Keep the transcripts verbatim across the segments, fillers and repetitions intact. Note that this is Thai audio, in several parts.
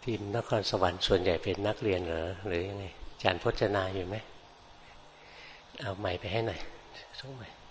ทีมนครสวรรค์ส่วนใหญ่เป็นนักเรียนเหรอหรือยังไงอาจารย์พจนาอยู่ไหมเอาไมค์ไปให้หน่อยส่งไมค์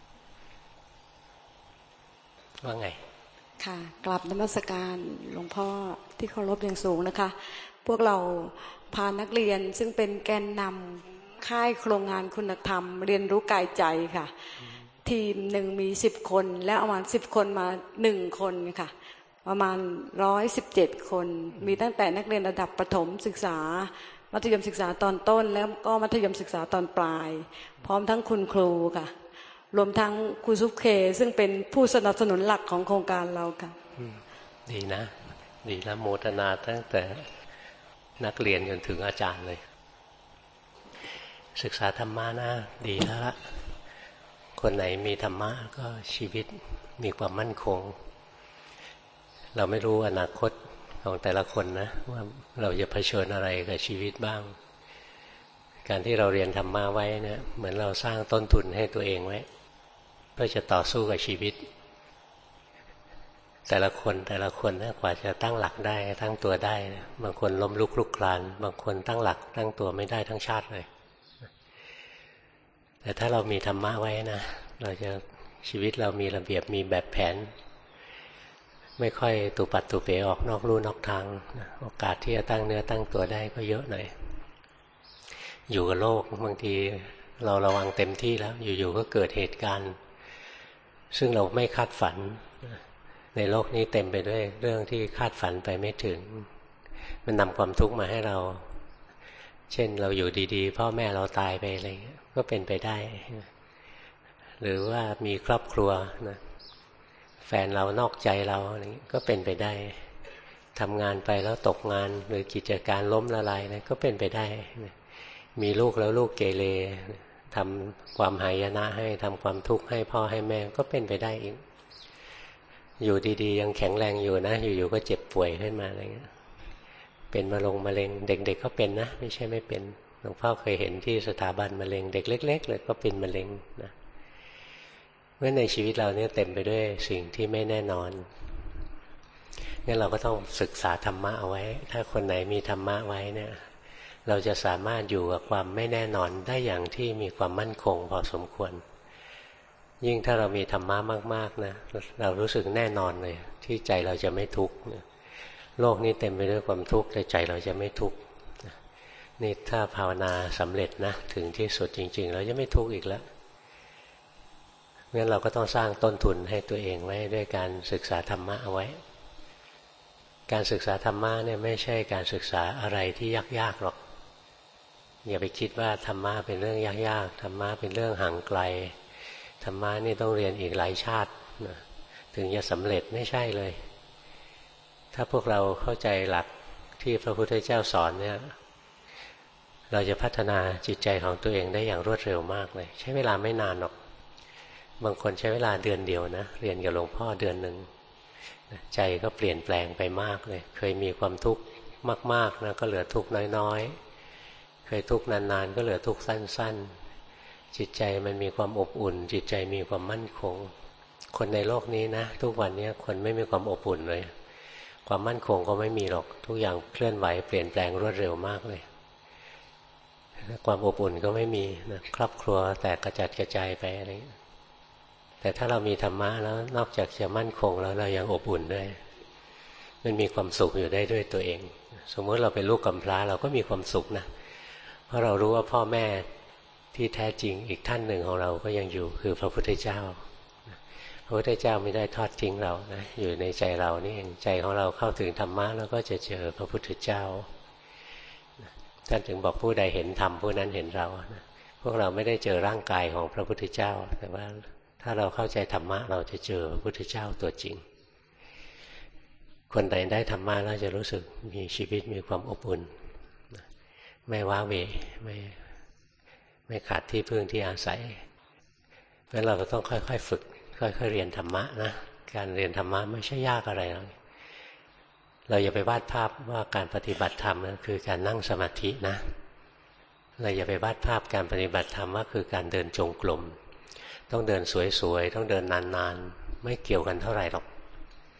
ว่าไงค่ะกราบนมัสการหลวงพ่อที่เคารพอย่างสูงนะคะพวกเราพานักเรียนซึ่งเป็นแกนนำค่ายโครงงานคุณธรรมเรียนรู้กายใจค่ะทีมหนึ่งมีสิบคนแล้วประมาณสิบคนมาหนึ่งคนค่ะประมาณร้อยสิบเจ็ดคนมีตั้งแต่นักเรียนระดับประถมศึกษามัธยมศึกษาตอนต้นแล้วก็มัธยมศึกษาตอนปลายพร้อมทั้งคุณครูค่ะรวมทั้งครูซุปเคซึ่งเป็นผู้สนับสนุนหลักของโครงการเราค่ะดีนะดีนะโมทนาตั้งแต่นักเรียนจนถึงอาจารย์เลยศึกษาธรรมะนะดีแล้วละคนไหนมีธรรมะก็ชีวิตมีความมั่นคงเราไม่รู้อนาคตของแต่ละคนนะว่าเราจะเผชิญอะไรกับชีวิตบ้างการที่เราเรียนธรรมะไว้เนี่ยเหมือนเราสร้างต้นทุนให้ตัวเองไว้เพื่อจะต่อสู้กับชีวิตแต่ละคนแต่ละคนนะกว่าจะตั้งหลักได้ตั้งตัวได้บางคนล้มลุกคลุกคลานบางคนตั้งหลักตั้งตัวไม่ได้ทั้งชาติเลยแต่ถ้าเรามีธรรมะไว้นะเราจะชีวิตเรามีระเบียบมีแบบแผนไม่ค่อยตุปัดตุเป๋ออกนอกลู่นอกทางโอกาสที่จะตั้งเนื้อตั้งตัวได้ก็เยอะหน่อยอยู่กับโลกบางทีเราระวังเต็มที่แล้วอยู่ๆก็เกิดเหตุการณ์ซึ่งเราไม่คาดฝันในโลกนี้เต็มไปด้วยเรื่องที่คาดฝันไปไม่ถึงมันนำความทุกข์มาให้เราเช่นเราอยู่ดีๆพ่อแม่เราตายไปอะไรเงี้ยก็เป็นไปได้หรือว่ามีครอบครัวนะแฟนเรานอกใจเราอะไรก็เป็นไปได้ทำงานไปแล้วตกงานหรือกิจการล้มละลายนะก็เป็นไปได้มีลูกแล้วลูกเกเรทำความหายนะให้ทำความทุกข์ให้พ่อให้แม่ก็เป็นไปได้อีกอยู่ดีๆยังแข็งแรงอยู่นะอยู่ๆก็เจ็บป่วยขึ้นมาอะไรเงี้ยเป็นมะเร็งมะเร็งเด็กๆก็เป็นนะไม่ใช่ไม่เป็นหลวงพ่อเคยเห็นที่สถาบันมะเร็งเด็กเล็กๆเลยก็เป็นมะเร็งนะเมื่อในชีวิตเราเนี่ยเต็มไปด้วยสิ่งที่ไม่แน่นอนงั้นเราก็ต้องศึกษาธรรมะเอาไว้ถ้าคนไหนมีธรรมะไว้เนี่ยเราจะสามารถอยู่กับความไม่แน่นอนได้อย่างที่มีความมั่นคงพอสมควรยิ่งถ้าเรามีธรรมะมากๆนะเรารู้สึกแน่นอนเลยที่ใจเราจะไม่ทุกข์โลกนี้เต็มไปด้วยความทุกข์แต่ใจเราจะไม่ทุกข์นี่ถ้าภาวนาสำเร็จนะถึงที่สุดจริงๆเราจะไม่ทุกข์อีกแล้วงั้นเราก็ต้องสร้างต้นทุนให้ตัวเองไว้ด้วยการศึกษาธรรมะเอาไว้การศึกษาธรรมะเนี่ยไม่ใช่การศึกษาอะไรที่ยากๆหรอกอย่าไปคิดว่าธรรมะเป็นเรื่องยากๆธรรมะเป็นเรื่องห่างไกลธรรมะนี่ต้องเรียนอีกหลายชาติถึงจะสำเร็จไม่ใช่เลยถ้าพวกเราเข้าใจหลักที่พระพุทธเจ้าสอนเนี่ยเราจะพัฒนาจิตใจของตัวเองได้อย่างรวดเร็วมากเลยใช้เวลาไม่นานหรอกบางคนใช้เวลาเดือนเดียวนะเรียนกับหลวงพ่อเดือนหนึ่งใจก็เปลี่ยนแปลงไปมากเลยเคยมีความทุกข์มากๆนะก็เหลือทุกข์น้อยๆเคยทุกข์นานๆก็เหลือทุกข์สั้นๆจิตใจมันมีความอบอุ่นจิตใจมีความมั่นคงคนในโลกนี้นะทุกวันนี้คนไม่มีความอบอุ่นเลยความมั่นคงก็ไม่มีหรอกทุกอย่างเคลื่อนไหวเปลี่ยนแปลงรวดเร็วมากเลยความอบอุ่นก็ไม่มีนะครอบครัวแตกกระจัดกระจายไปอะไรแต่ถ้าเรามีธรรมะแล้วนอกจากจะมั่นคงแล้วเรายังอบอุ่นด้วยมันมีความสุขอยู่ได้ด้วยตัวเองสมมติเราเป็นลูกกำพร้าเราก็มีความสุขนะเพราะเรารู้ว่าพ่อแม่ที่แท้จริงอีกท่านหนึ่งของเราก็ยังอยู่คือพระพุทธเจ้าพระพุทธเจ้าไม่ได้ทอดทิ้งเรานะอยู่ในใจเรานี่เองใจของเราเข้าถึงธรรมะแล้วก็จะเจอพระพุทธเจ้าท่านถึงบอกผู้ใดเห็นธรรมผู้นั้นเห็นเรานะพวกเราไม่ได้เจอร่างกายของพระพุทธเจ้าแต่ว่าถ้าเราเข้าใจธรรมะเราจะเจอพระพุทธเจ้าตัวจริงคนใดได้ธรรมะแล้วจะรู้สึกมีชีวิตมีความอบอุ่นไม่ว้าเหวไม่ไม่ขาดที่พึ่งที่อาศัยเพราะฉะนั้นเราก็ต้องค่อยๆฝึกค่อยๆเรียนธรรมะนะการเรียนธรรมะไม่ใช่ยากอะไรหรอกเราอย่าไปวาดภาพว่าการปฏิบัติธรรมนั้นคือการนั่งสมาธินะเราอย่าไปวาดภาพการปฏิบัติธรรมว่าคือการเดินจงกรมต้องเดินสวยๆต้องเดินนานๆไม่เกี่ยวกันเท่าไหร่หรอก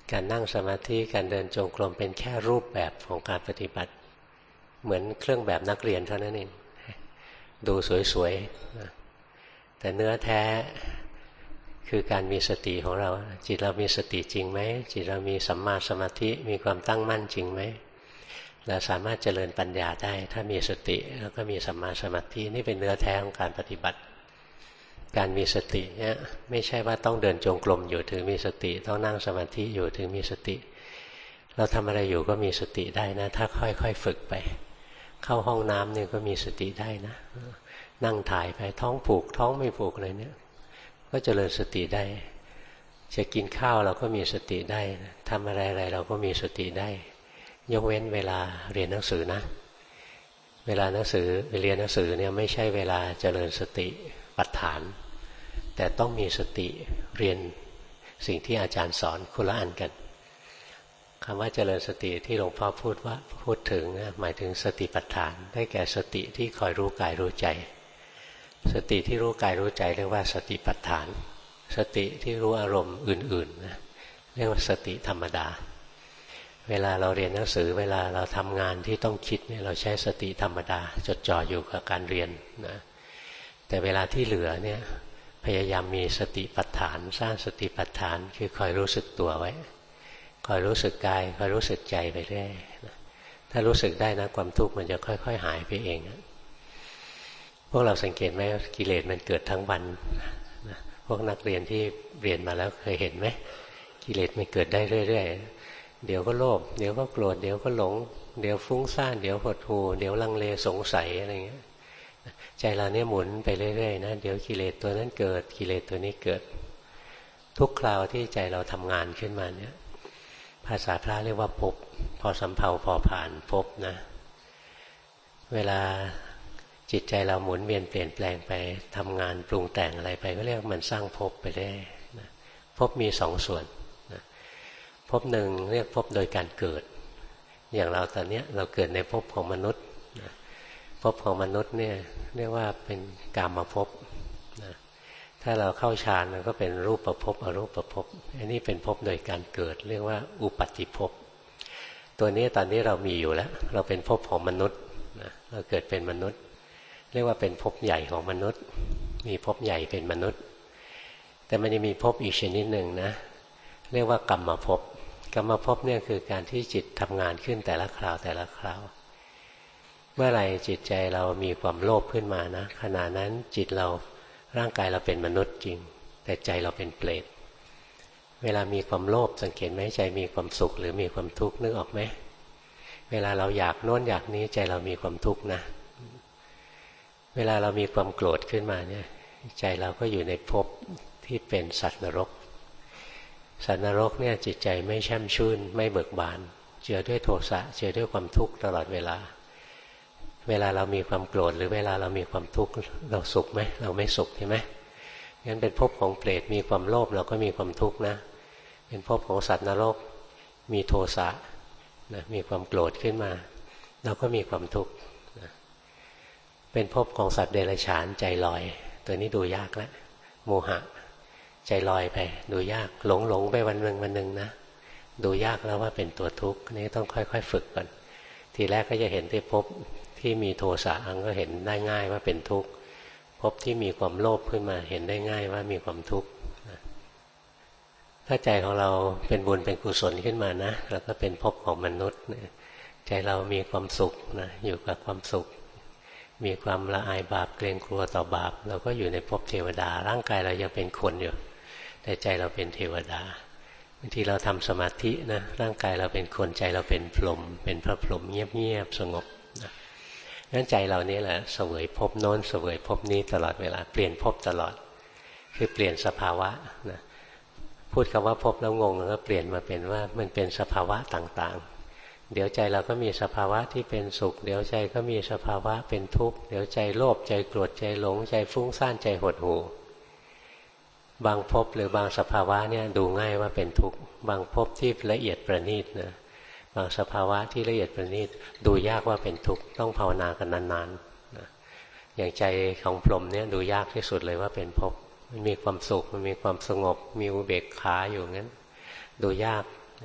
การนั่งสมาธิการเดินจงกรมเป็นแค่รูปแบบของการปฏิบัติเหมือนเครื่องแบบนักเรียนเท่านั้นเองดูสวยๆนะแต่เนื้อแท้คือการมีสติของเราจิตเรามีสติจริงไหมจิตเรามีสัมมาสมาธิมีความตั้งมั่นจริงไหมเราสามารถเจริญปัญญาได้ถ้ามีสติแล้วก็มีสัมมาสมาธินี่เป็นเนื้อแท้ของการปฏิบัติการมีสติเนี่ยไม่ใช่ว่าต้องเดินจงกรมอยู่ถึงมีสติต้องนั่งสมาธิอยู่ถึงมีสติเราทำอะไรอยู่ก็มีสติได้นะถ้าค่อยๆฝึกไปเข้าห้องน้ำเนี่ยก็มีสติได้นะนั่งถ่ายไปท้องผูกท้องไม่ผูกอะไรเนี่ยก็เจริญสติได้จะกินข้าวเราก็มีสติได้ทำอะไรอะไรเราก็มีสติได้ยกเว้นเวลาเรียนหนังสือนะเวลาหนังสือเรียนหนังสือเนี่ยไม่ใช่เวลาเจริญสติปัฏฐานแต่ต้องมีสติเรียนสิ่งที่อาจารย์สอนคนละอันกันคำว่าเจริญสติที่หลวงพ่อพูดว่าพูดถึงหมายถึงสติปัฏฐานได้แก่สติที่คอยรู้กายรู้ใจสติที่รู้กายรู้ใจเรียกว่าสติปัฏฐานสติที่รู้อารมณ์อื่นๆนะเรียกว่าสติธรรมดาเวลาเราเรียนหนังสือเวลาเราทำงานที่ต้องคิดเนี่ยเราใช้สติธรรมดาจดจ่ออยู่กับการเรียนนะแต่เวลาที่เหลือเนี่ยพยายามมีสติปัฏฐานสร้างสติปัฏฐานคือคอยรู้สึกตัวไว้คอยรู้สึกกายคอยรู้สึกใจไปเรื่อยถ้ารู้สึกได้นะความทุกข์มันจะค่อยๆหายไปเองพวกเราสังเกตไหมกิเลสมันเกิดทั้งวันพวกนักเรียนที่เรียนมาแล้วเคยเห็นไหมกิเลสมันเกิดได้เรื่อยๆเดี๋ยวก็โลภเดี๋ยวก็โกรธเดี๋ยวก็หลงเดี๋ยวฟุ้งซ่านเดี๋ยวหดหู่เดี๋ยวลังเลสงสัยอะไรเงี้ยใจเราเนี่ยหมุนไปเรื่อยๆนะเดี๋ยวกิเลสตัวนั้นเกิดกิเลสตัวนี้เกิดทุกคราวที่ใจเราทำงานขึ้นมาเนี่ยภาษาพระเรียกว่าภพพอสำเภาพอผ่านภพนะเวลาจิตใจเราหมุนเวียนเปลี่ยนแปลงไปทำงานปรุงแต่งอะไรไปก็เรียกมันสร้างภพไปได้นะภพมีสองส่วนนะภพหนึ่งเรียกภพโดยการเกิดอย่างเราตอนนี้เราเกิดในภพของมนุษย์นะภพของมนุษย์เนี่ยเรียกว่าเป็นกามภพนะถ้าเราเข้าฌานมันก็เป็นรูปภพอรูปภพอันนี้เป็นภพโดยการเกิดเรียกว่าอุปัฏฐิภพตัวนี้ตอนนี้เรามีอยู่แล้วเราเป็นภพของมนุษย์นะเราเกิดเป็นมนุษย์เรียกว่าเป็นภพใหญ่ของมนุษย์มีภพใหญ่เป็นมนุษย์แต่มันจะมีภพอีกชนิดหนึ่งนะเรียกว่ากรรมภพกรรมภพเนี่ยคือการที่จิตทำงานขึ้นแต่ละคราวแต่ละคราวเมื่อไหร่จิตใจเรามีความโลภขึ้นมานะขณะนั้นจิตเราร่างกายเราเป็นมนุษย์จริงแต่ใจเราเป็นเปรตเวลามีความโลภสังเกตไหมใจมีความสุขหรือมีความทุกข์นึกออกไหมเวลาเราอยากโน้นอยากนี้ใจเรามีความทุกข์นะเวลาเรามีความโกรธขึ้นมาเนี่ยใจเราก็อยู่ในภพที่เป็นสัตว์นรกสัตว์นรกเนี่ยจิตใจไม่แช่มชื่นไม่เบิกบานเจือด้วยโทสะเจือด้วยความทุกข์ตลอดเวลาเวลาเรามีความโกรธหรือเวลาเรามีความทุกข์เราสุขไหมเราไม่สุขใช่ไหมงั้นเป็นภพของเปรตมีความโลภเราก็มีความทุกข์นะเป็นภพของสัตว์นรกมีโทสะนะมีความโกรธขึ้นมาเราก็มีความทุกข์นะเป็นภพของสัตว์เดรัจฉานใจลอยตัวนี้ดูยากแล้วโมหะใจลอยไปดูยากหลงหลงไปวันหนึ่งวันหนึ่งนะดูยากแล้วว่าเป็นตัวทุกข์นี่ต้องค่อยๆฝึกก่อนทีแรกก็จะเห็นที่ภพที่มีโทสะก็เห็นได้ง่ายว่าเป็นทุกข์ภพที่มีความโลภขึ้นมาเห็นได้ง่ายว่ามีความทุกข์ถ้าใจของเราเป็นบุญเป็นกุศลขึ้นมานะแล้วก็เป็นภพของมนุษย์ใจเรามีความสุขนะอยู่กับความสุขมีความละอายบาปเกรงกลัวต่อบาปเราก็อยู่ในภพเทวดาร่างกายเรายังเป็นคนอยู่แต่ใจเราเป็นเทวดาบางทีเราทำสมาธินะร่างกายเราเป็นคนใจเราเป็นพรหมเป็นพระพรหมเงียบๆสงบนะงั้นใจเรานี่แหละเสวยภพโน้นเสวยภพนี้ตลอดเวลาเปลี่ยนภพตลอดคือเปลี่ยนสภาวะนะพูดคำว่าภพแล้วงงแล้วก็เปลี่ยนมาเป็นว่ามันเป็นสภาวะต่างๆเดี๋ยวใจเราก็มีสภาวะที่เป็นสุขเดี๋ยวใจก็มีสภาวะเป็นทุกข์เดี๋ยวใจโลภใจโกรธใจหลงใจฟุ้งซ่านใจหดหู่บางภพหรือบางสภาวะเนี่ยดูง่ายว่าเป็นทุกข์บางภพที่ละเอียดประณีตนะบางสภาวะที่ละเอียดประณีตดูยากว่าเป็นทุกข์ต้องภาวนากันนานๆนะอย่างใจของพรหมเนี่ยดูยากที่สุดเลยว่าเป็นภพมันมีความสุขมันมีความสงบมีอุเบกขาอยู่งั้นดูยาก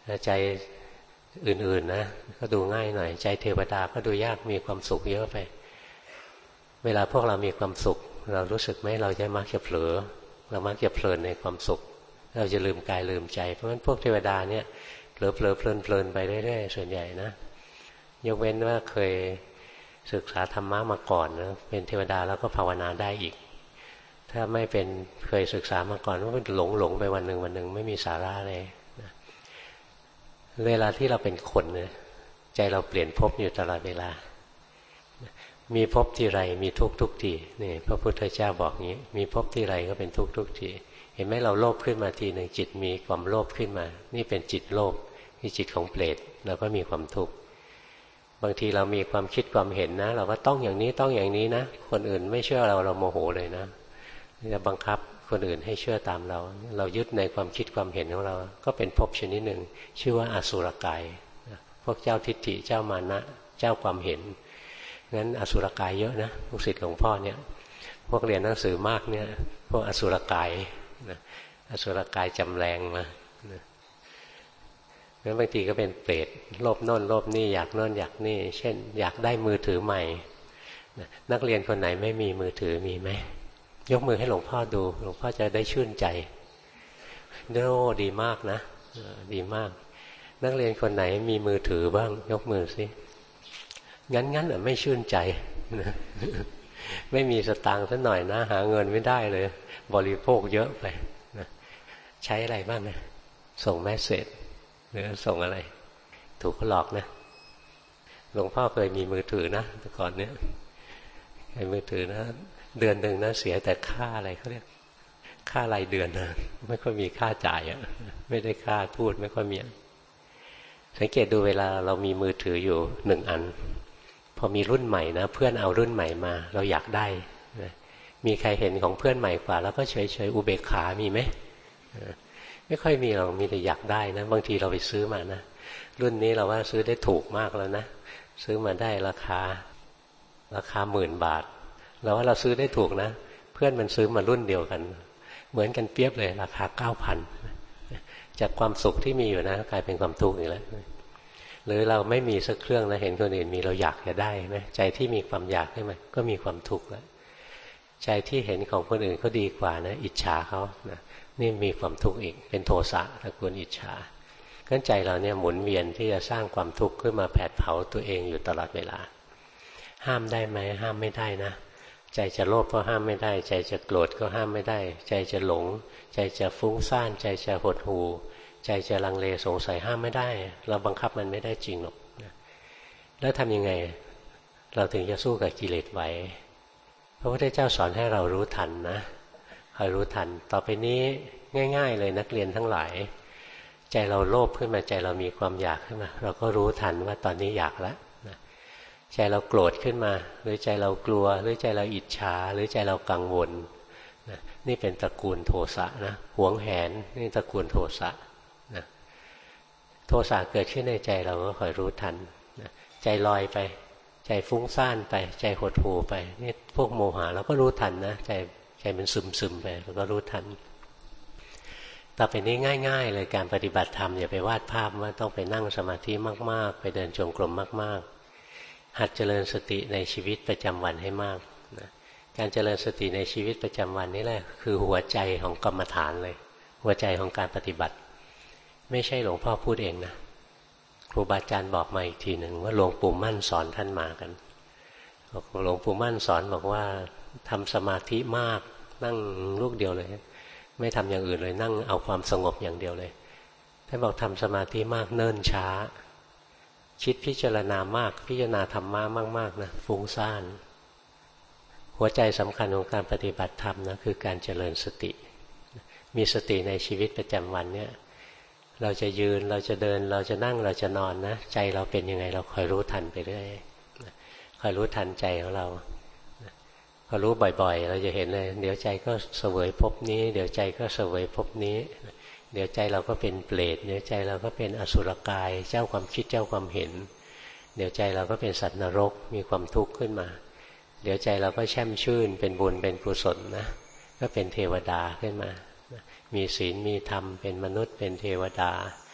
ใจอื่นๆนะก็ดูง่ายหน่อยใจเทวดาก็ดูยากมีความสุขเยอะไปเวลาพวกเรามีความสุขเรารู้สึกไหมเราจะมักจะเผลอเรามักจะเพลินในความสุขเราจะลืมกายลืมใจเพราะฉะนั้นพวกเทวดาเนี่ยเผลอเผลอเพลินเพลินไปเรื่อยๆส่วนใหญ่นะยกเว้นว่าเคยศึกษาธรรมะมาก่อนนะเป็นเทวดาแล้วก็ภาวนาได้อีกถ้าไม่เป็นเคยศึกษามาก่อนก็หลงหลงไปวันหนึ่งวันหนึ่งไม่มีสาระเลยนะเวลาที่เราเป็นคนเนี่ยใจเราเปลี่ยนภพอยู่ตลอดเวลามีภพที่ไรมีทุกทุกทีนี่พระพุทธเจ้าบอกงี้มีภพที่ไรก็เป็นทุกทุกทีเห็นไหมเราโลภขึ้นมาทีหนึ่งจิตมีความโลภขึ้นมานี่เป็นจิตโลภนี่จิตของเปรตเราก็มีความทุกข์บางทีเรามีความคิดความเห็นนะเราว่าต้องอย่างนี้ต้องอย่างนี้นะคนอื่นไม่เชื่อเราเราโมโหเลยนะจะบังคับคนอื่นให้เชื่อตามเราเรายึดในความคิดความเห็นของเราก็เป็นภพชนิดหนึ่งชื่อว่าอสุรกายพวกเจ้าทิฏฐิเจ้ามานะเจ้าความเห็นงั้นอสุรกายเยอะนะลูกศิษย์หลวงพ่อเนี่ยพวกเรียนหนังสือมากเนี่ยพวกอสุรกายนะอสุรกายจำแรงมานะงั้นบางทีก็เป็นเปรตโลภโน่นโลภนี่อยากโน่นอยากนี่เช่นอยากได้มือถือใหม่นะนักเรียนคนไหนไม่มีมือถือมีไหมยกมือให้หลวงพ่อดูหลวงพ่อจะได้ชื่นใจโอ้ดีมากนะดีมากนักเรียนคนไหนมีมือถือบ้างยกมือสิงั้นงั้นอ่ะไม่ชื่นใจนะไม่มีสตางค์สักหน่อยนะหาเงินไม่ได้เลยบริโภคเยอะไปนะใช้อะไรบ้างนะส่งแมสเสจหรือส่งอะไรถูกเขาหลอกนะหลวงพ่อเคยมีมือถือนะแต่ก่อนเนี้ยไอ้มือถือนะเดือนหนึ่งนะเสียแต่ค่าอะไรเขาเรียกค่ารายเดือนนะไม่ค่อยมีค่าจ่ายอ่ะไม่ได้ค่าพูดไม่ค่อยมีสังเกตดูเวลาเรามีมือถืออยู่หนึ่งอันพอมีรุ่นใหม่นะเพื่อนเอารุ่นใหม่มาเราอยากได้นะมีใครเห็นของเพื่อนใหม่กว่าแล้วก็เฉยเฉยอุเบกขามีไหมไม่ค่อยมีเรามีแต่อยากได้นะบางทีเราไปซื้อมานะรุ่นนี้เราว่าซื้อได้ถูกมากแล้วนะซื้อมาได้ราคาราคาหมื่นบาทเราว่าเราซื้อได้ถูกนะเพื่อนมันซื้อมารุ่นเดียวกันเหมือนกันเปียบเลยราคาเก้าพันจากความสุขที่มีอยู่นะกลายเป็นความทุกข์อีกแล้วหรือเราไม่มีสักเครื่องนะเห็นคนอื่นมีเราอยากจะได้ไหมใจที่มีความอยากขึ้นมาก็มีความทุกข์แล้วใจที่เห็นของคนอื่นเขาดีกว่านะอิจฉาเขานะนี่มีความทุกข์อีกเป็นโทสะตระกูลอิจฉางั้นใจเราเนี่ยหมุนเวียนที่จะสร้างความทุกข์ขึ้นมาแผดเผาตัวเองอยู่ตลอดเวลาห้ามได้ไหมห้ามไม่ได้นะใจจะโลภก็ห้ามไม่ได้ใจจะโกรธก็ห้ามไม่ได้ใจจะหลงใจจะฟุ้งซ่านใจจะหดหู่ใจจะลังเลสงสัยห้ามไม่ได้เราบังคับมันไม่ได้จริงหรอกแล้วทำยังไงเราถึงจะสู้กับกิเลสไหวพระพุทธเจ้าสอนให้เรารู้ทันนะคอยรู้ทันต่อไปนี้ง่ายๆเลยนักเรียนทั้งหลายใจเราโลภขึ้นมาใจเรามีความอยากขึ้นมาเราก็รู้ทันว่าตอนนี้อยากแล้วใจเราโกรธขึ้นมาหรือใจเรากลัวหรือใจเราอิจฉาหรือใจเรากังวลนะนี่เป็นตระกูลโทสะนะหวงแหนนี่ตระกูลโทสะนะโทสะเกิดขึ้นในใจเราก็คอยรู้ทันนะใจลอยไปใจฟุ้งซ่านไปใจหดหู่ไปนี่พวกโมหะเราก็รู้ทันนะใจใจมันซึมซึมไปเราก็รู้ทันต่อไปนี้ง่ายๆเลยการปฏิบัติธรรมอย่าไปวาดภาพว่าต้องไปนั่งสมาธิมากๆไปเดินจงกรมมากๆหัดเจริญสติในชีวิตประจำวันให้มากนะการเจริญสติในชีวิตประจำวันนี่แหละคือหัวใจของกรรมฐานเลยหัวใจของการปฏิบัติไม่ใช่หลวงพ่อพูดเองนะครูบาอาจารย์บอกมาอีกทีหนึ่งว่าหลวงปู่มั่นสอนท่านมากันหลวงปู่มั่นสอนบอกว่าทำสมาธิมากนั่งลูกเดียวเลยไม่ทำอย่างอื่นเลยนั่งเอาความสงบอย่างเดียวเลยท่านบอกทำสมาธิมากเนิ่นช้าคิดพิจารณามากพิจารณาธรรมะมากๆนะฟุ้งซ่านหัวใจสำคัญของการปฏิบัติธรรมนะคือการเจริญสติมีสติในชีวิตประจำวันเนี่ยเราจะยืนเราจะเดินเราจะนั่งเราจะนอนนะใจเราเป็นยังไงเราคอยรู้ทันไปเรื่อยคอยรู้ทันใจของเราพอรู้บ่อยๆเราจะเห็นเลยเดี๋ยวใจก็เสวยภพนี้เดี๋ยวใจก็เสวยภพนี้เดี๋ยวใจเราก็เป็นเปรตเดี๋ยวใจเราก็เป็นอสุรกายเจ้าความคิดเจ้าความเห็นเดี๋ยวใจเราก็เป็นสัตว์นรกมีความทุกข์ขึ้นมาเดี๋ยวใจเราก็แช่มชื่นเป็นบุญเป็นกุศลนะก็เป็นเทวดาขึ้นมามีศีลมีธรรมเป็นมนุษย์เป็นเทวดาใจ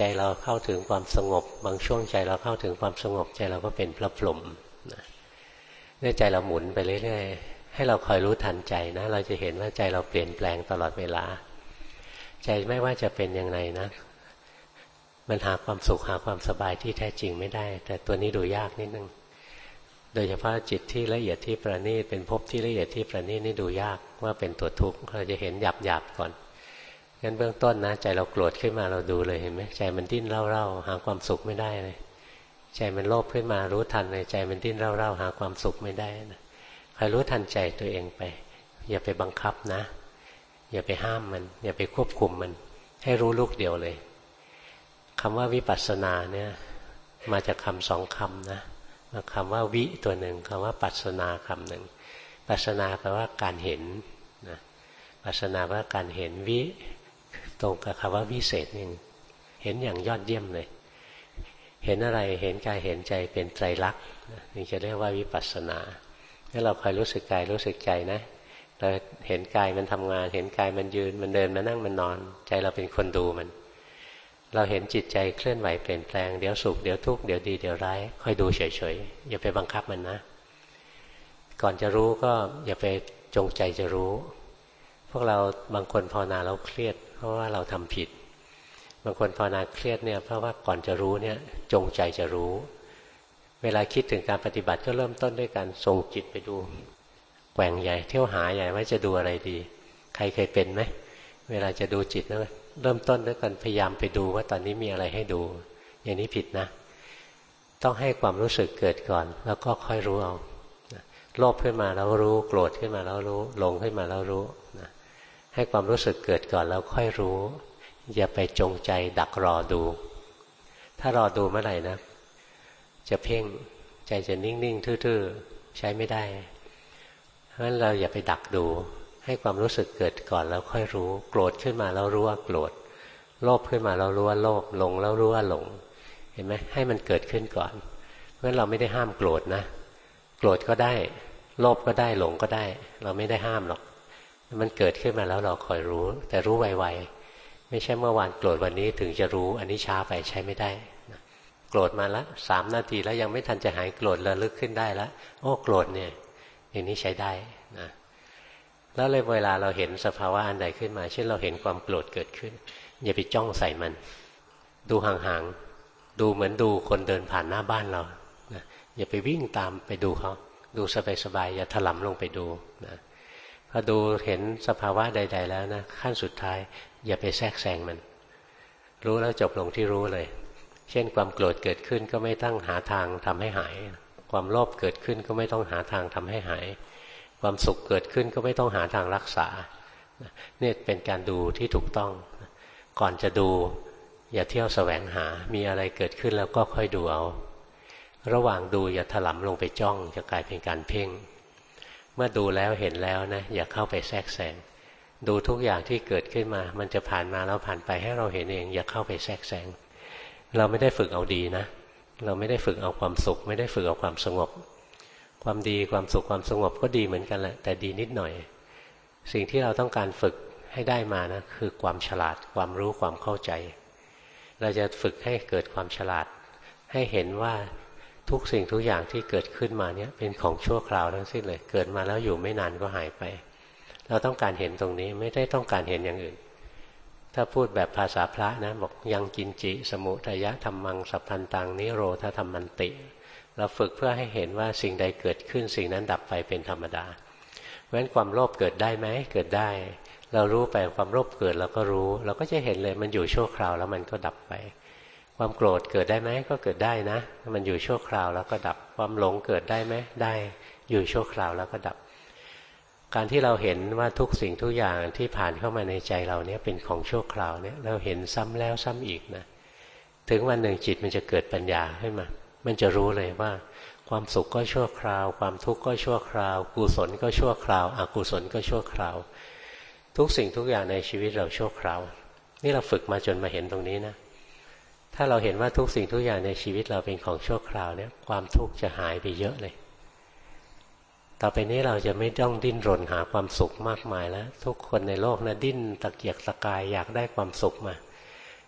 ใจเราเข้าถึงความสงบบางช่วงใจเราเข้าถึงความสงบใจเราก็เป็นพระพรหมนะเนี่ยใจเราหมุนไปเรื่อยๆให้เราคอยรู้ทันใจนะเราจะเห็นว่าใจเราเปลี่ยนแปลงตลอดเวลาใจไม่ว่าจะเป็นอย่างไรนะมันหาความสุขหาความสบายที่แท้จริงไม่ได้แต่ตัวนี้ดูยากนิดนึงโดยเฉพาะจิตที่ละเอียดที่ประณีตเป็นภพที่ละเอียดที่ประณีตนี่ดูยากว่าเป็นตัวทุกข์เราจะเห็นหยาบๆก่อนงั้นเบื้องต้นนะใจเราโกรธขึ้นมาเราดูเลยเห็นไหมใจมันดิ้นเร่าๆหาความสุขไม่ได้เลยใจมันโลภขึ้นมารู้ทันเลยใจมันดิ้นเร่าๆหาความสุขไม่ได้นะคอยรู้ทันใจตัวเองไปอย่าไปบังคับนะอย่าไปห้ามมันอย่าไปควบคุมมันให้รู้ลูกเดียวเลยคำว่าวิปัสสนาเนี่ยมาจากคำสองคำนะคำว่าวิตัวหนึ่งคำว่าปัสสนาคำหนึ่งปัสสนาแปลว่าการเห็นนะปัสสนาแปลว่าการเห็นวิตรงกับคำว่าวิเศษนี่เห็นอย่างยอดเยี่ยมเลยเห็นอะไรเห็นกายเห็นใจเป็นไตรลักษณ์นี่จะเรียกว่าวิปัสสนาถ้าเราคอยรู้สึกกายรู้สึกใจนะเราเห็นกายมันทำงานเห็นกายมันยืนมันเดินมันนั่งมันนอนใจเราเป็นคนดูมันเราเห็นจิตใจเคลื่อนไหวเปลี่ยนแปลงเดี๋ยวสุขเดี๋ยวทุกข์เดี๋ยวดีเดี๋ยวร้ายค่อยดูเฉยๆอย่าไปบังคับมันนะก่อนจะรู้ก็อย่าไปจงใจจะรู้พวกเราบางคนภาวนาแล้วเครียดเพราะว่าเราทำผิดบางคนภาวนาเครียดเนี่ยเพราะว่าก่อนจะรู้เนี่ยจงใจจะรู้เวลาคิดถึงการปฏิบัติก็เริ่มต้นด้วยการส่งจิตไปดูแกว่งใหญ่เที่ยวหาใหญ่ว่าจะดูอะไรดีใครเคยเป็นไหมเวลาจะดูจิตนะเริ่มต้นด้วยการพยายามไปดูว่าตอนนี้มีอะไรให้ดูอย่างนี้ผิดนะต้องให้ความรู้สึกเกิดก่อนแล้วก็ค่อยรู้เอาโลภขึ้นมาแล้วรู้โกรธขึ้นมาแล้วรู้หลงขึ้นมาแล้วรู้นะให้ความรู้สึกเกิดก่อนแล้วค่อยรู้อย่าไปจงใจดักรอดูถ้ารอดูเมื่อไหร่นะจะเพ่งใจจะนิ่งๆทื่อๆใช้ไม่ได้เพราะฉะนั้นเราอย่าไปดักดูให้ความรู้สึกเกิดก่อนแล้วค่อยรู้โกรธขึ้นมาแล้วรู้ว่าโกรธโลภขึ้นมาแล้วรู้ว่าโลภหลงแล้วรู้ว่าหลงเห็นไหมให้มันเกิดขึ้นก่อนเพราะฉะนั้นเราไม่ได้ห้ามโกรธนะโกรธก็ได้โลภก็ได้หลงก็ได้เราไม่ได้ห้ามหรอกมันเกิดขึ้นมาแล้วเราคอยรู้แต่รู้ไวๆไม่ใช่เมื่อวานโกรธวันนี้ถึงจะรู้อันนี้ช้าไปใช้ไม่ได้โกรธมาแล้วสามนาทีแล้วยังไม่ทันจะหายโกรธระลึกขึ้นได้แล้วโอ้โกรธเนี่ยอย่างนี้ใช้ได้นะแล้วเลยเวลาเราเห็นสภาวะอันใดขึ้นมาเช่นเราเห็นความโกรธเกิดขึ้นอย่าไปจ้องใส่มันดูห่างๆดูเหมือนดูคนเดินผ่านหน้าบ้านเรานะอย่าไปวิ่งตามไปดูเขาดูสบายๆอย่าถลำลงไปดูนะพอดูเห็นสภาวะใดๆแล้วนะขั้นสุดท้ายอย่าไปแทรกแซงมันรู้แล้วจบลงที่รู้เลยเช่นความโกรธเกิดขึ้นก็ไม่ต้องหาทางทำให้หายความโลภเกิดขึ้นก็ไม่ต้องหาทางทำให้หายความสุขเกิดขึ้นก็ไม่ต้องหาทางรักษาเนี่ยเป็นการดูที่ถูกต้องก่อนจะดูอย่าเที่ยวแสวงหามีอะไรเกิดขึ้นแล้วก็ค่อยดูเอาระหว่างดูอย่าถลำลงไปจ้องจะกลายเป็นการเพ่งเมื่อดูแล้วเห็นแล้วนะอย่าเข้าไปแทรกแซงดูทุกอย่างที่เกิดขึ้นมามันจะผ่านมาแล้วผ่านไปให้เราเห็นเองอย่าเข้าไปแทรกแซงเราไม่ได้ฝึกเอาดีนะเราไม่ได้ฝึกเอาความสุขไม่ได้ฝึกเอาความสงบความดีความสุขความสงบก็ดีเหมือนกันแหละแต่ดีนิดหน่อยสิ่งที่เราต้องการฝึกให้ได้มานะคือความฉลาดความรู้ความเข้าใจเราจะฝึกให้เกิดความฉลาดให้เห็นว่าทุกสิ่งทุกอย่างที่เกิดขึ้นมาเนี่ยเป็นของชั่วคราวทั้งสิ้นเลยเกิดมาแล้วอยู่ไม่นานก็หายไปเราต้องการเห็นตรงนี้ไม่ได้ต้องการเห็นอย่างอื่นถ้าพูดแบบภาษาพระนะบอกยังกินจิสมุทัยธรรมังสัพพันตังนิโรธธรรมันติเราฝึกเพื่อให้เห็นว่าสิ่งใดเกิดขึ้นสิ่งนั้นดับไปเป็นธรรมดาเพราะฉะนั้นความโลภเกิดได้ไหมเกิดได้เรารู้ไปความโลภเกิดเราก็รู้เราก็จะเห็นเลยมันอยู่ชั่วคราวแล้วมันก็ดับไปความโกรธเกิดได้ไหมก็เกิดได้นะมันอยู่ชั่วคราวแล้วก็ดับความหลงเกิดได้ไหมได้อยู่ชั่วคราวแล้วก็ดับการที่เราเห็นว่าทุกสิ่งทุกอย่างที่ผ่านเข้ามาในใจเราเนี่ยเป็นของชั่วคราวเนี่ยเราเห็นซ้ำแล้วซ้ำอีกนะถึงวันหนึ่งจิตมันจะเกิดปัญญาขึ้นมามันจะรู้เลยว่าความสุขก็ชั่วคราวความทุกข์ก็ชั่วคราวกุศลก็ชั่วคราวอกุศลก็ชั่วคราวทุกสิ่งทุกอย่างในชีวิตเราชั่วคราวนี่เราฝึกมาจนมาเห็นตรงนี้นะถ้าเราเห็นว่าทุกสิ่งทุกอย่างในชีวิตเราเป็นของชั่วคราวเนี่ยความทุกข์จะหายไปเยอะเลยต่อไปนี้เราจะไม่ต้องดิ้นรนหาความสุขมากมายแล้วทุกคนในโลกนะดิ้นตะเกียกตะกายอยากได้ความสุขมา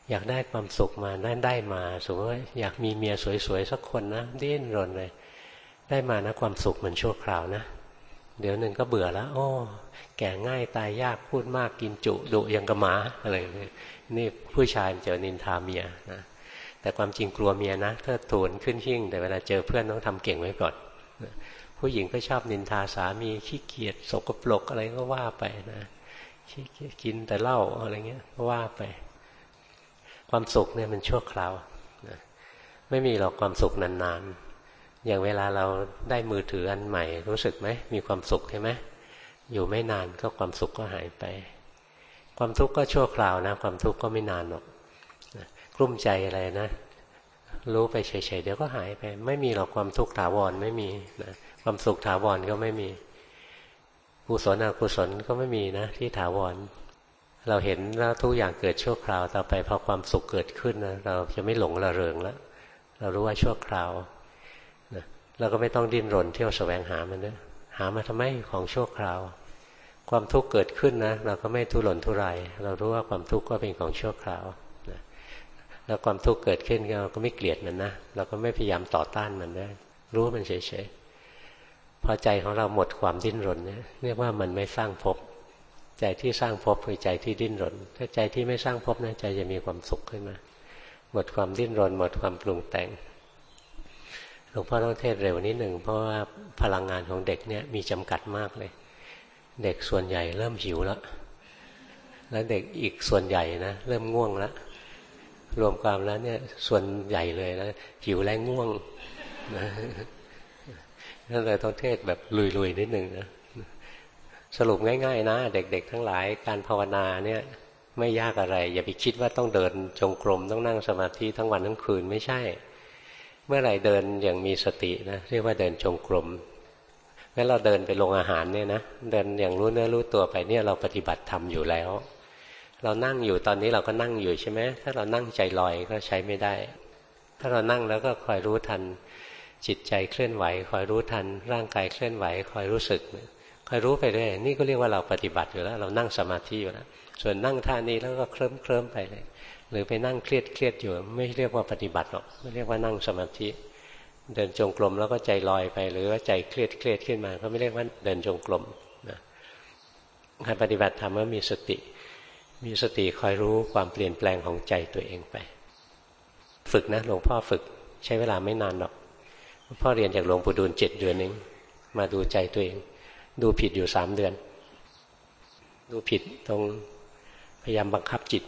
อยากได้ความสุขมาได้ได้มาสมมติว่าอยากมีเมียสวยๆสักคนนะดิ้นรนเลยได้มานะความสุขมันชั่วคราวนะเดี๋ยวหนึ่งก็เบื่อแล้วโอ้แก่ง่ายตายยากพูดมากกินจุดุยังกระหมาอะไรนี่ผู้ชายมันจะนินทาเมียนะแต่ความจริงกลัวเมียนะเทิดทูนขึ้นหิ้งแต่เวลาเจอเพื่อนต้องทำเก่งไว้ก่อนผู้หญิงก็ชอบนินทาสามีขี้เกียจสกปรกอะไรก็ว่าไปนะขี้เกียจกินแต่เหล้าอะไรเงี้ยก็ว่าไปความสุขเนี่ยมันชั่วคราวนะไม่มีหรอกความสุขนานๆอย่างเวลาเราได้มือถืออันใหม่รู้สึกไหมมีความสุขใช่ไหมอยู่ไม่นานก็ความสุขก็หายไปความทุกข์ก็ชั่วคราวนะความทุกข์ก็ไม่นานหรอกนะกลุ้มใจอะไรนะรู้ไปเฉยๆเดี๋ยวก็หายไปไม่มีหรอกความทุกข์ถาวรไม่มีนะความสุขถาวรก็ไม่มีกุศลอกุศลก็ไม่มีนะที่ถาวรเราเห็นแล้วทุกอย่างเกิดชั่วคราวต่อไปพอความสุขเกิดขึ้นนะเราจะไม่หลงระเริงแล้วเรารู้ว่าชั่วคราวนะเราก็ไม่ต้องดิ้นรนเที่ยวแสวงหามันนะหามาทำไมของชั่วคราวความทุกข์เกิดขึ้นนะเราก็ไม่ทุรนทุรายเรารู้ว่าความทุกข์ก็เป็นของชั่วคราวนะแล้วความทุกข์เกิดขึ้นเราก็ไม่เกลียดมันนะเราก็ไม่พยายามต่อต้านมันนะรู้มันเฉยๆพอใจของเราหมดความดิ้นรนเนี่ยเรียกว่ามันไม่สร้างภพใจที่สร้างภพคือใจที่ดิ้นรนถ้าใจที่ไม่สร้างภพนะใจจะมีความสุขขึ้นมาหมดความดิ้นรนหมดความปรุงแต่งหลวงพ่อต้องเทศเร็วนิดหนึ่งเพราะว่าพลังงานของเด็กเนี่ยมีจำกัดมากเลยเด็กส่วนใหญ่เริ่มหิวแล้วแล้วเด็กอีกส่วนใหญ่นะเริ่มง่วงแล้วรวมความแล้วเนี่ยส่วนใหญ่เลยนะหิวและง่วงนะนั่นเลยต้องเทศแบบลุยๆนิดหนึ่งนะสรุปง่ายๆนะเด็กๆทั้งหลายการภาวนาเนี่ยไม่ยากอะไรอย่าไปคิดว่าต้องเดินจงกรมต้องนั่งสมาธิทั้งวันทั้งคืนไม่ใช่เมื่อไหร่เดินอย่างมีสตินะเรียกว่าเดินจงกรมเมื่อเราเดินไปลงอาหารเนี่ยนะเดินอย่างรู้เนื้อรู้ตัวไปเนี่ยเราปฏิบัติธรรมอยู่แล้วเรานั่งอยู่ตอนนี้เราก็นั่งอยู่ใช่ไหมถ้าเรานั่งใจลอยก็ใช้ไม่ได้ถ้าเรานั่งแล้วก็คอยรู้ทันจิตใจเคลื่อนไหวคอยรู้ทันร่างกายเคลื่อนไหวคอยรู้สึกคอยรู้ไปเรื่อยนี่ก็เรียกว่าเราปฏิบัติอยู่แล้วเรานั่งสมาธิอยู่แล้วส่วนนั่งท่านี้แล้วก็เคลิ้มเคลิ้มไปเลยหรือไปนั่งเครียดเครียดอยู่ไม่เรียกว่าปฏิบัติหรอกไม่เรียกว่านั่งสมาธิเดินจงกรมแล้วก็ใจลอยไปหรือว่าใจเครียดเครียดขึ้นมาก็ไม่เรียกว่าเดินจงกรมนะการปฏิบัติธรรมว่ามีสติมีสติคอยรู้ความเปลี่ยนแปลงของใจตัวเองไปฝึกนะหลวงพ่อฝึกใช้เวลาไม่นานหรอกหลวงพ่อเรียนจากหลวงปู่ดูลเจ็ดเดือนเองมาดูใจตัวเองดูผิดอยู่สามเดือนดูผิดตรงพยายามบังคับจิต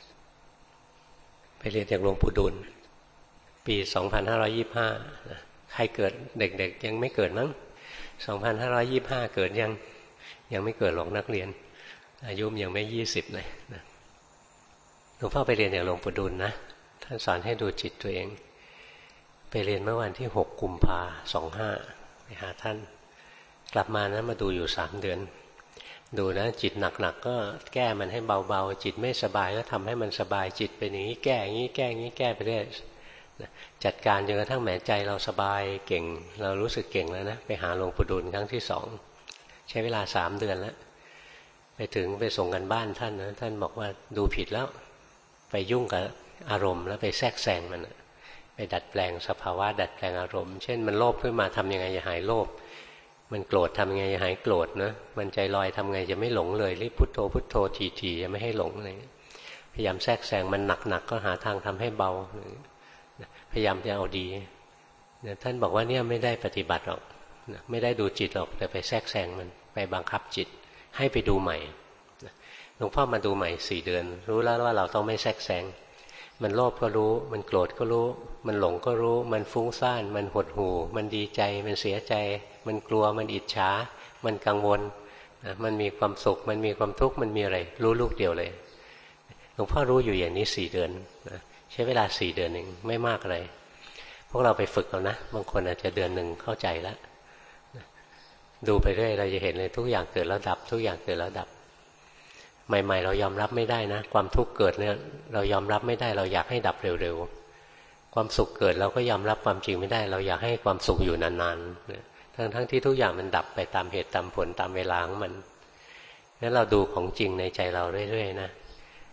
ไปเรียนจากหลวงปู่ดูลปีสองพันห้าร้อยยี่สิบห้าใครเกิดเด็กๆยังไม่เกิดมั้งสองพันห้าร้อยยี่สิบห้าเกิดยังยังไม่เกิดหรอกนักเรียนอายุยังไม่ยี่สิบเลยนะหลวงพ่อไปเรียนจากหลวงปู่ดูลนะท่านสอนให้ดูจิตตัวเองไปเรียนเมื่อวันที่หกกุมภาพันธ์สองห้าไปหาท่านกลับมานะมาดูอยู่สามเดือนดูนะจิตหนักๆก็แก้มันให้เบาๆจิตไม่สบายก็ทำให้มันสบายจิตเป็นอย่างนี้แก้อย่างนี้แก้อย่างนี้แก้ไปเรื่อยจัดการจนกระทั่งแหมใจเราสบายเก่งเรารู้สึกเก่งแล้วนะไปหาหลวงปู่ดูลครั้งที่สองใช้เวลาสามเดือนแล้วไปถึงไปส่งกันบ้านท่านนะท่านบอกว่าดูผิดแล้วไปยุ่งกับอารมณ์แล้วไปแทรกแซงมันไปดัดแปลงสภาวะดัดแปลงอารมณ์เช่นมันโลภขึ้นมาทำยังไงจะหายโลภมันโกรธทำยังไงจะหายโกรธนะมันใจลอยทำไงจะไม่หลงเลยรีบพุทโธพุทโธทีๆจะไม่ให้หลงอะไรพยายามแทรกแซงมันหนักๆก็หาทางทำให้เบาพยายามจะเอาดีท่านบอกว่าเนี่ยไม่ได้ปฏิบัติหรอกไม่ได้ดูจิตหรอกแต่ไปแทรกแซงมันไปบังคับจิตให้ไปดูใหม่หลวงพ่อมาดูใหม่สี่เดือนรู้แล้วว่าเราต้องไม่แทรกแซงมันโลภก็รู้มันโกรธก็รู้มันหลงก็รู้มันฟุ้งซ่านมันหดหู่มันดีใจมันเสียใจมันกลัวมันอิจฉามันกังวลมันมีความสุขมันมีความทุกข์มันมีอะไรรู้ลูกเดียวเลยหลวงพ่อรู้อยู่อย่างนี้สี่เดือนนะใช้เวลาสี่เดือนเองไม่มากเลยพวกเราไปฝึกเอานะบางคนอาจจะเดือนหนึ่งเข้าใจแล้วดูไปเรื่อยเราจะเห็นเลยทุกอย่างเกิดแล้วดับทุกอย่างเกิดแล้วดับใหม่ๆเรายอมรับไม่ได้นะความทุกข์เกิดเนี่ยเรายอมรับไม่ได้เราอยากให้ดับเร็วๆความสุขเกิดเราก็ยอมรับความจริงไม่ได้เราอยากให้ความสุขอยู่นานๆทั้งๆที่ทุกอย่างมันดับไปตามเหตุตามผลตามเวลาของมันงั้นเราดูของจริงในใจเราเรื่อยๆนะ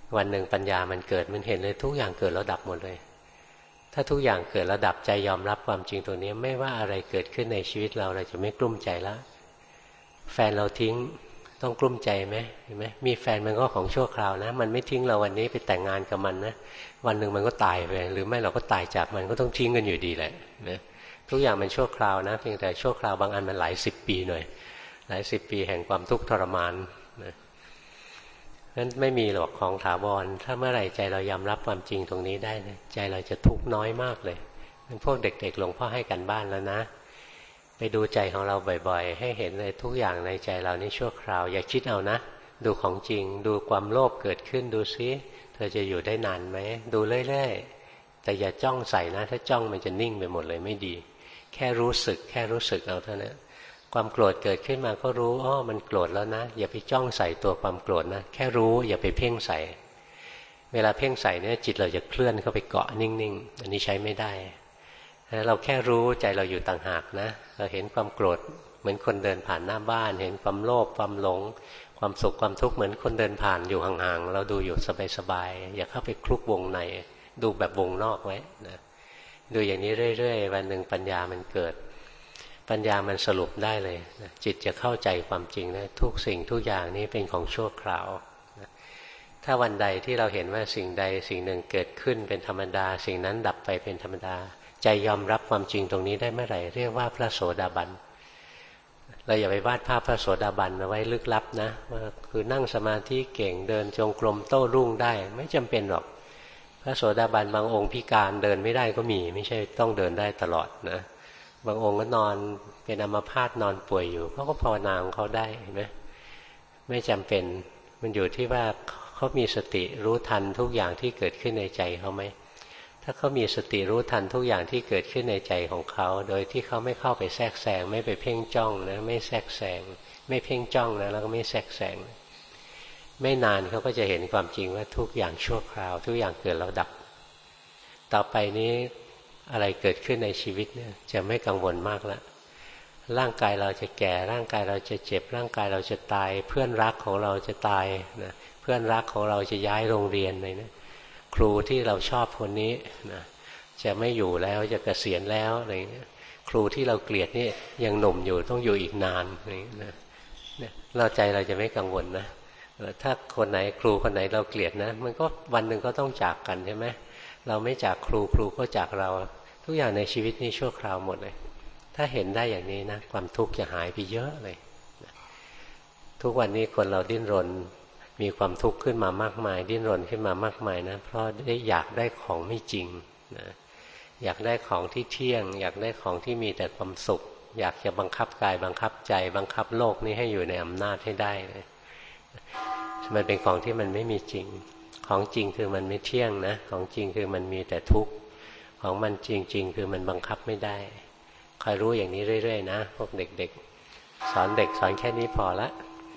วันหนึ่งปัญญามันเกิดมันเห็นเลยทุกอย่างเกิดแล้วดับหมดเลยถ้าทุกอย่างเกิดแล้วดับใจยอมรับความจริงตรงนี้ไม่ว่าอะไรเกิดขึ้นในชีวิตเราเราจะไม่กลุ้มใจแล้วแฟนเราทิ้งต้องกลุ้มใจไหมเห็นไหมมีแฟนมันก็ของชั่วคราวนะมันไม่ทิ้งเราวันนี้ไปแต่งงานกับมันนะวันหนึ่งมันก็ตายไปหรือไม่เราก็ตายจากมันก็ต้องทิ้งกันอยู่ดีแหละนะทุกอย่างมันชั่วคราวนะเพียงแต่ชั่วคราวบางอันมันหลายสิบปีหน่อยหลายสิบปีแห่งความทุกข์ทรมานนะนั้นไม่มีหรอกของถาวรถ้าเมื่อไหร่ใจเรายอมรับความจริงตรงนี้ได้นะใจเราจะทุกข์น้อยมากเลยพวกเด็กๆหลวงพ่อให้กันบ้านแล้วนะไปดูใจของเราบ่อยๆให้เห็นเลยทุกอย่างในใจเรานี่ชั่วคราวอย่าคิดเอานะดูของจริงดูความโลภเกิดขึ้นดูซิเธอจะอยู่ได้นานไหมดูเรื่อยๆแต่อย่าจ้องใส่นะถ้าจ้องมันจะนิ่งไปหมดเลยไม่ดีแค่รู้สึกแค่รู้สึกเอาเท่านั้นความโกรธเกิดขึ้นมาก็รู้อ้อมันโกรธแล้วนะอย่าไปจ้องใส่ตัวความโกรธนะแค่รู้อย่าไปเพ่งใส่เวลาเพ่งใส่เนี่ยจิตเราจะเคลื่อนเข้าไปเกาะนิ่งๆอันนี้ใช้ไม่ได้เราแค่รู้ใจเราอยู่ต่างหากนะเราเห็นความโกรธเหมือนคนเดินผ่านหน้าบ้านเห็นความโลภความหลงความสุขความทุกข์เหมือนคนเดินผ่านอยู่ห่างๆเราดูอยู่สบายๆอย่าเข้าไปคลุกวงในดูแบบวงนอกไว้นะดูอย่างนี้เรื่อยๆวันหนึ่งปัญญามันเกิดปัญญามันสรุปได้เลยนะจิตจะเข้าใจความจริงนะทุกสิ่งทุกอย่างนี้เป็นของชั่วคราวนะถ้าวันใดที่เราเห็นว่าสิ่งใดสิ่งหนึ่งเกิดขึ้นเป็นธรรมดาสิ่งนั้นดับไปเป็นธรรมดาใจยอมรับความจริงตรงนี้ได้เมื่อไหร่เรียกว่าพระโสดาบันเราอย่าไปวาดภาพพระโสดาบันเอาไว้ลึกลับนะว่าคือนั่งสมาธิเก่งเดินจงกรมโต้รุ่งได้ไม่จำเป็นหรอกพระโสดาบันบางองค์พิการเดินไม่ได้ก็มีไม่ใช่ต้องเดินได้ตลอดนะบางองค์ก็นอนเป็นอัมพาตนอนป่วยอยู่เขาก็ภาวนาของเขาได้เห็นไหมไม่จำเป็นมันอยู่ที่ว่าเขามีสติรู้ทันทุกอย่างที่เกิดขึ้นในใจเขาไหมถ้าเขามีสติรู้ทันทุกอย่างที่เกิดขึ้นในใจของเขาโดยที่เขาไม่เข้าไปแทรกแซงไม่ไปเพ่งจ้องนะไม่แทรกแซงไม่เพ่งจ้องนะแล้วก็ไม่แทรกแซงไม่นานเขาก็จะเห็นความจริงว่าทุกอย่างชั่วคราวทุกอย่างเกิดแล้วดับต่อไปนี้อะไรเกิดขึ้นในชีวิตเนี่ยจะไม่กังวลมากแล้วร่างกายเราจะแก่ร่างกายเราจะเจ็บร่างกายเราจะตายเพื่อนรักของเราจะตายนะเพื่อนรักของเราจะย้ายโรงเรียนเลยนะครูที่เราชอบคนนี้นะจะไม่อยู่แล้วจะเกษียณแล้วอะไรเงี้ยครูที่เราเกลียดนี่ยังหนุ่มอยู่ต้องอยู่อีกนานอะไรเงี้ยนะเนี่ยเราใจเราจะไม่กังวลนะถ้าคนไหนครูคนไหนเราเกลียดนะมันก็วันหนึ่งก็ต้องจากกันใช่ไหมเราไม่จากครูครูก็จากเราทุกอย่างในชีวิตนี้ชั่วคราวหมดเลยถ้าเห็นได้อย่างนี้นะความทุกข์จะหายไปเยอะเลยทุกวันนี้คนเราดิ้นรนมีความทุกข์ขึ้นมามากมายดิ้นรนขึ้นมามากมายนะเพราะได้อยากได้ของไม่จริงนะอยากได้ของที่เที่ยงอยากได้ของที่มีแต่ความสุขอยากจะบังคับกายบังคับใจบังคับโลกนี้ให้อยู่ในอำนาจให้ได้นะมันเป็นของที่มันไม่มีจริงของจริงคือมันไม่เที่ยงนะของจริงคือมันมีแต่ทุกข์ของมันจริงๆคือมันบังคับไม่ได้คอยรู้อย่างนี้เรื่อยๆนะพวกเด็กๆสอนเด็กสอนแค่นี้พอละ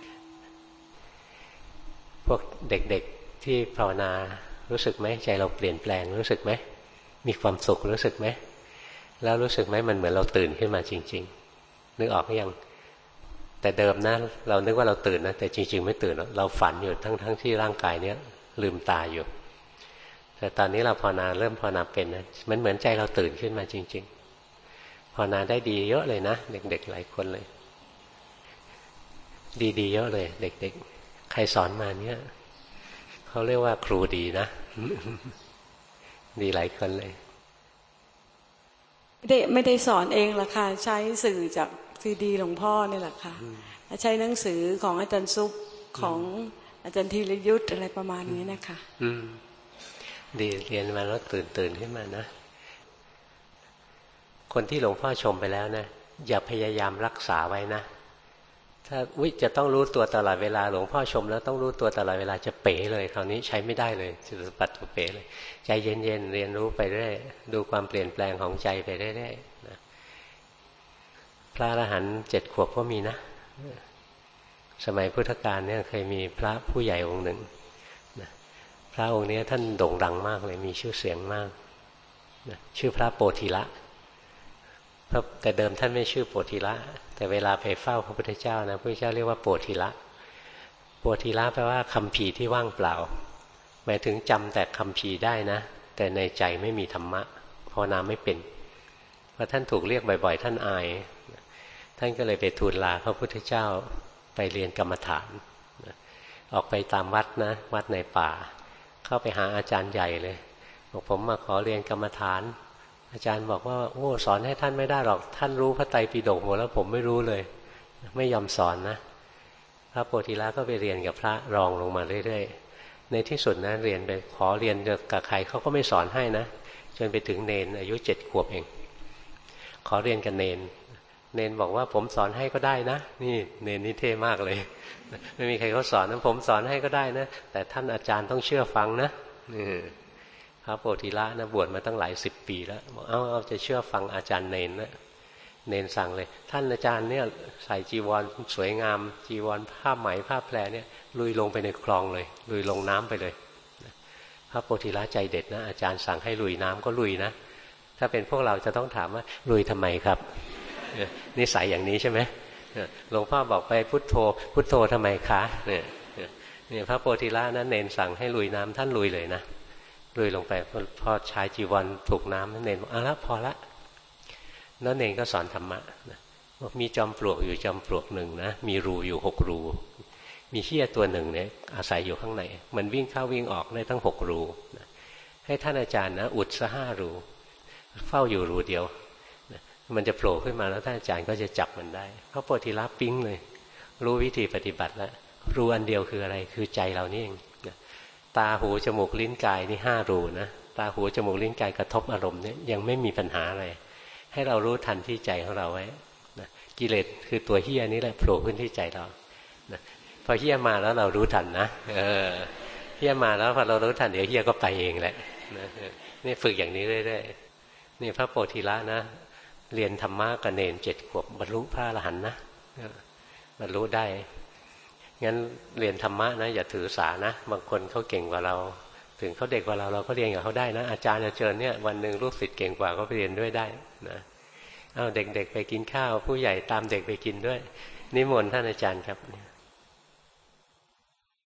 พวกเด็กๆที่ภาวนารู้สึกไหมใจเราเปลี่ยนแปลงรู้สึกไหมมีความสุขรู้สึกไหมแล้วรู้สึกไหมมันเหมือนเราตื่นขึ้นมาจริงๆนึกออกหรือยังแต่เดิมนะเรานึกว่าเราตื่นนะแต่จริงๆไม่ตื่นเราฝันอยู่ทั้งๆที่ร่างกายเนี้ยลืมตาอยู่แต่ตอนนี้เราภาวนาเริ่มภาวนาเป็นนะมันเหมือนใจเราตื่นขึ้นมาจริงๆภาวนาได้ดีเยอะเลยนะเด็กๆหลายคนเลยดีๆเยอะเลยเด็กๆใครสอนมาเนี่ยเขาเรียกว่าครูดีนะ ดีหลายคนเลยไม่ได้ไม่ได้สอนเองหรอกค่ะใช้สื่อจากซีดีหลวงพ่อนี่แหละค่ะใช้หนังสือของอาจารย์ซุปของอาจารย์ธีรยุทธอะไรประมาณนี้นะคะอืมดีเรียนมาแล้วตื่นตื่นขึ้นมานะคนที่หลวงพ่อชมไปแล้วนะอย่าพยายามรักษาไว้นะถ้าอุ๊ยจะต้องรู้ตัวตลอดเวลาหลวงพ่อชมแล้วต้องรู้ตัวตลอดเวลาจะเป๋เลยคราวนี้ใช้ไม่ได้เลยจะปัดตัวเป๋เลยใจเย็นๆเรียนรู้ไปเรื่อยดูความเปลี่ยนแปลงของใจไปเรื่อยๆนะพระอรหันต์เจ็ดขวบก็มีนะสมัยพุทธกาลเนี่ยเคยมีพระผู้ใหญ่องค์หนึ่งนะพระองค์นี้ท่านโด่งดังมากเลยมีชื่อเสียงมากนะชื่อพระโปธิละแต่เดิมท่านไม่ชื่อโปธิละแต่เวลาไปเฝ้าพระพุทธเจ้านะพระพุทธเจ้าเรียกว่าโปธิละโปธิละแปลว่าคัมภีร์ที่ว่างเปล่าหมายถึงจำแต่คัมภีร์ได้นะแต่ในใจไม่มีธรรมะภาวนาไม่เป็นพอท่านถูกเรียกบ่อยๆท่านอายท่านก็เลยไปทูลลาพระพุทธเจ้าไปเรียนกรรมฐานออกไปตามวัดนะวัดในป่าเข้าไปหาอาจารย์ใหญ่เลยบอกผมมาขอเรียนกรรมฐานอาจารย์บอกว่าโอ้สอนให้ท่านไม่ได้หรอกท่านรู้พระไตรปิฎกหมดแล้วผมไม่รู้เลยไม่ยอมสอนนะพระโพธิละก็ไปเรียนกับพระรองลงมาเรื่อยๆในที่สุดนะเรียนไปขอเรียนกับใครเขาก็ไม่สอนให้นะจนไปถึงเนนอายุเจ็ดขวบเองขอเรียนกับเนนเนนบอกว่าผมสอนให้ก็ได้นะนี่เนนนี่เท่มากเลยไม่มีใครเขาสอนนะผมสอนให้ก็ได้นะแต่ท่านอาจารย์ต้องเชื่อฟังนะนี่พระโพธิละนะบวชมาตั้งหลายสิบปีแล้วบอกเอาเอาจะเชื่อฟังอาจารย์เนนนะเนนสั่งเลยท่านอาจารย์เนี่ยใส่จีวรสวยงามจีวรผ้าไหมผ้าแพรเนี่ยลุยลงไปในคลองเลยลุยลงน้ำไปเลยพระโพธิละใจเด็ดนะอาจารย์สั่งให้ลุยน้ำก็ลุยนะถ้าเป็นพวกเราจะต้องถามว่าลุยทำไมครับนิสัยอย่างนี้ใช่ไหมหลวงพ่อบอกไปพุทโธพุทโธทำไมคะเนี่ยเนี่ยพระโพธิละนั้นเนนสั่งให้ลุยน้ำท่านลุยเลยนะลุยลงไปพอชายจีวรถูกน้ำนั้นเนนบอกเอาละพอละแล้วเนนก็สอนธรรมะบอกมีจอมปลวกอยู่จอมปลวกหนึ่งนะมีรูอยู่หกรูมีเหี้ยตัวหนึ่งเนี่ยอาศัยอยู่ข้างในมันวิ่งเข้าวิ่งออกได้ทั้งหกรูให้ท่านอาจารย์นะอุดซะห้ารูเฝ้าอยู่รูเดียวมันจะโผล่ขึ้นมาแล้วท่านอาจารย์ก็จะจับมันได้พระโพธิละปิ๊งเลยรู้วิธีปฏิบัติแล้วรูอันเดียวคืออะไรคือใจเรานี่เองตาหูจมูกลิ้นกายนี่ห้ารูนะตาหูจมูกลิ้นกายกระทบอารมณ์เนี่ยยังไม่มีปัญหาอะไรให้เรารู้ทันที่ใจของเราไว้นะกิเลสคือตัวเหี้ยนี่แหละโผล่ขึ้นที่ใจเรานะพอเหี้ยมาแล้วเรารู้ทันนะเออเหี้ยมาแล้วพอเรารู้ทันเดี๋ยวเหี้ยก็ไปเองแหละนะนี่ฝึกอย่างนี้เรื่อยๆนี่พระโพธิละนะเรียนธรรมะกับเนรเจ็ดขวบบรรลุพระอรหันต์นะบรรลุได้งั้นเรียนธรรมะนะอย่าถือสานะบางคนเขาเก่งกว่าเราถึงเขาเด็กกว่าเราเราก็เรียนกับเขาได้นะอาจารย์จะเชิญเนี่ยวันหนึ่งลูกศิษย์เก่งกว่าก็ไปเรียนด้วยได้นะเอาเด็กๆไปกินข้าวผู้ใหญ่ตามเด็กไปกินด้วยนิมนต์ท่านอาจารย์ครับ